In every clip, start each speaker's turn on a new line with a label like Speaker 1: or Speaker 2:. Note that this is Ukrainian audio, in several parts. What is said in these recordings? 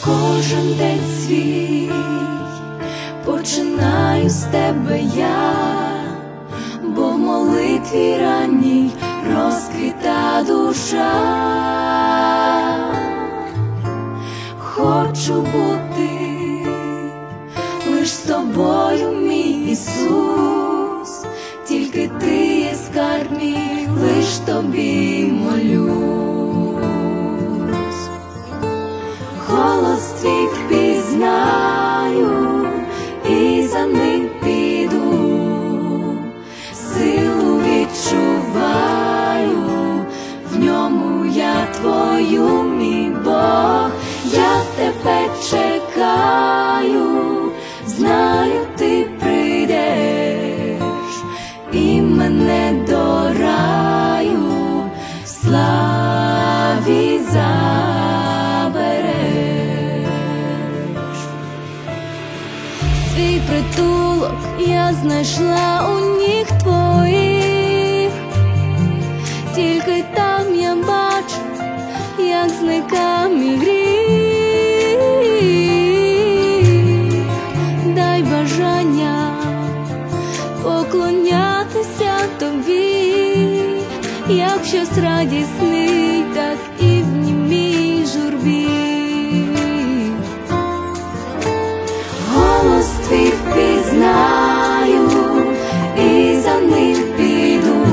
Speaker 1: Кожен день свій починаю з тебе я, бо в молитві ранній розквіта душа. Хочу бути лиш з тобою, мій Ісус, тільки ти є скарб мій, лиш тобі молюсь. Голос твій впізнаю і за ним піду, силу відчуваю, в ньому я твою, мій Бог, я тебе чекаю, знаю, ти прийдеш і мене до раю в славі забереш. Свій притулок я знайшла у ніг твоїх, тільки там я бачу, як зникає мій гріх. Дай бажання поклонятися тобі, як щось радісний, так і в німій журбі. Голос твій впізнаю і за ним піду,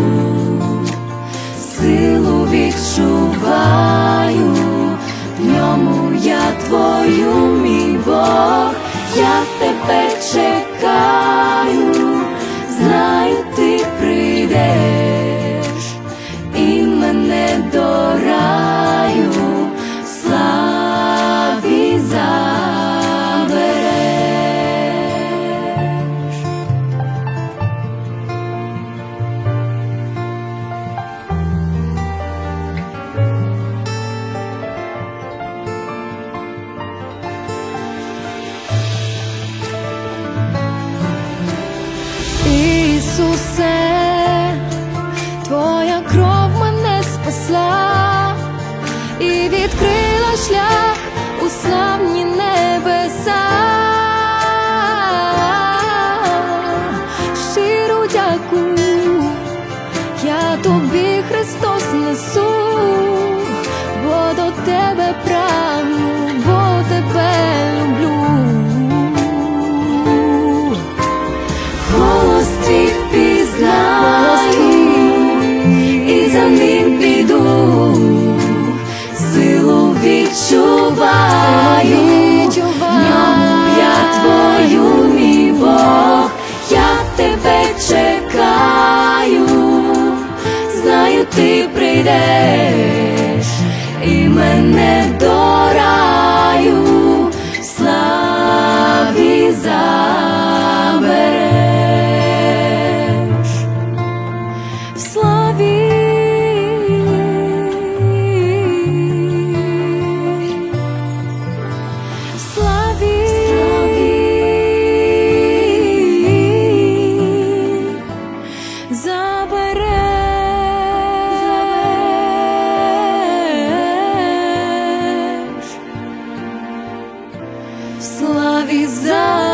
Speaker 1: силу відчуваю, в ньому я твою, мій Бог, я тебе чекаю, знаю, ти прийдеш і мене до раю в славі забереш. Ісусе, твоя кров мене спасла і відкрила шлях у славні небеса. Щиро дякую я тобі, Христос, несу, бо до тебе прагну, бо тебе люблю. Голос твій впізнаю і за ним піду, силу відчуваю, в ньому я твою, мій Бог, я тебе чекаю, знаю, ти прийдеш і мене до раю в славі забереш. В славі, в славі, забереш, в славі забереш.